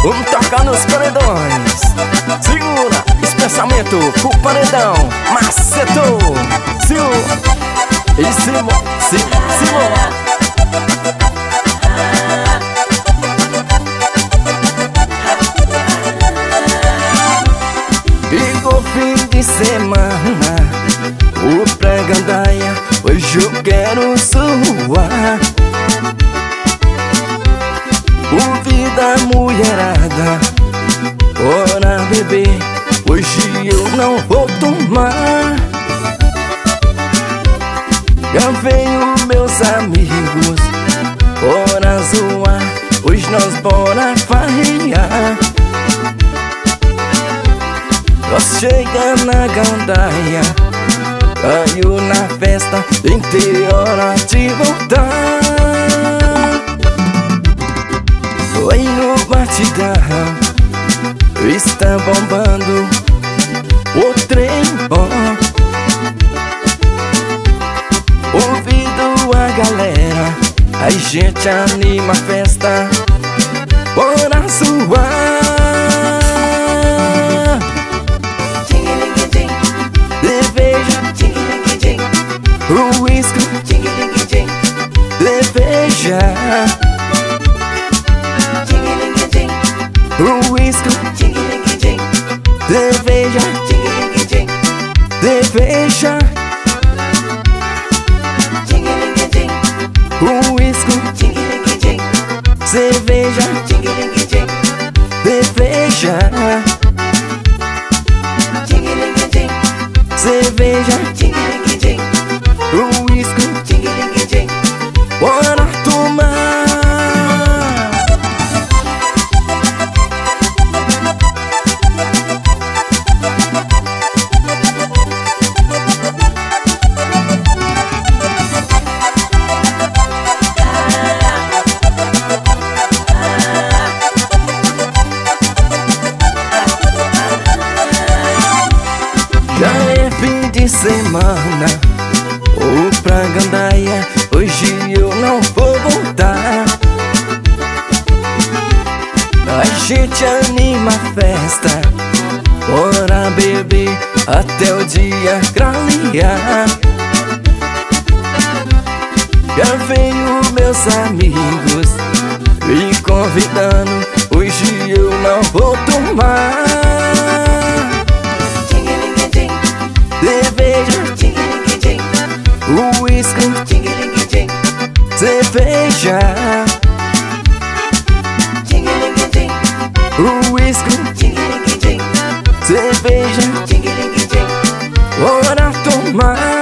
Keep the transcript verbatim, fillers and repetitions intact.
Vamos tocar nos paredões. Segura, esse pensamento pro paredão. Macetou, Sil, e Simo, Simo, Simo. Ficou fim de semana, o pra gandaia, hoje eu quero suar. O vida mulherada, bora beber, hoje eu não vou tomar. Já veio meus amigos, bora zoar, hoje nós bora farrear. Nós chega na gandaia, caiu na festa, tem que ter hora de voltar. Foi no batidão, está bombando o trem bom. Ouvindo a galera, a gente anima a festa, bora zoar. O uísque, cerveja. O uísque, cerveja, cerveja. O uísque, cerveja, cerveja. Cerveja, o uísque, bora tomar. Já é fim de semana, o pra gandaia, hoje eu não vou voltar. A gente anima a festa, bora beber até o dia clarear. Já veio meus amigos me convidando, hoje eu não vou tomar. Cerveja, o uísque, cerveja. O uísque, cerveja, bora tomar.